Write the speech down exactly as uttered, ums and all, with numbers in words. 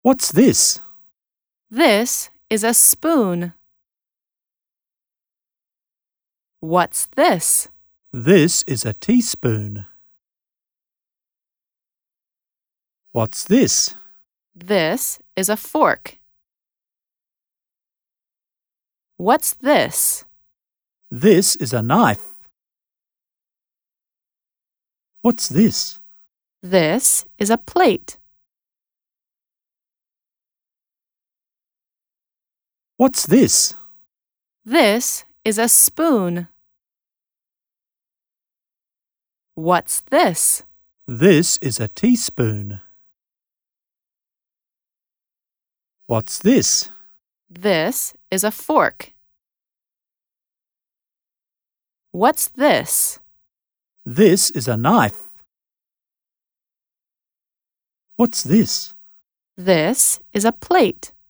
What's this? This is a spoon. What's this? This is a teaspoon. What's this? This is a fork. What's this? This is a knife. What's this? This is a plate. What's this? This is a spoon. What's this? This is a teaspoon. What's this? This is a fork. What's this? This is a knife. What's this? This is a plate.